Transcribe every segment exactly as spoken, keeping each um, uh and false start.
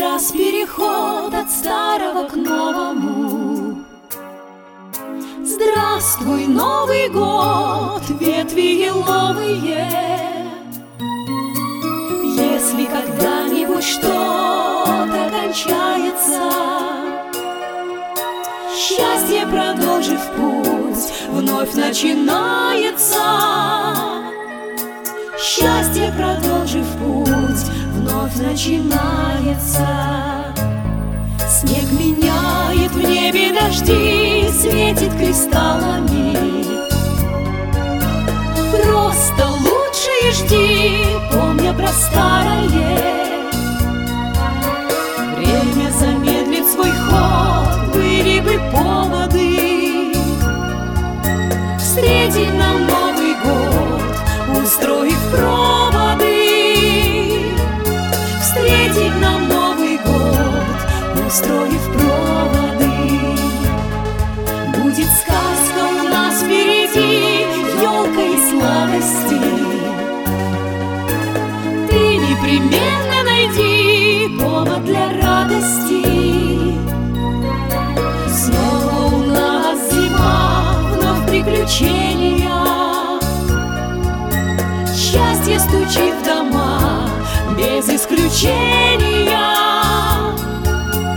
раз переход от старого к новому. Здравствуй, Новый год, ветви еловые. Если когда-нибудь что-то кончается, счастье, продолжив путь, вновь начинается. Счастье, продолжив путь, вновь начинается. Снег меняет в небе дожди, светит кристаллами. Просто лучше жди, помня про старое. Время замедлит свой ход, были бы поводы встретить нам Новый год, устроив проводы. Встретить нам Новый год, устроив проводы. Будет сказка у нас впереди, елка и сладости. Ты непременно найди повод для радости. Снова у нас зима, вновь приключения. Счастье стучит в дома без исключения.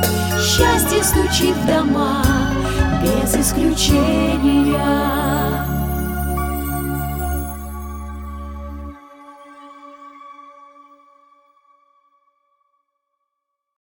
Счастье стучит в дома без исключения.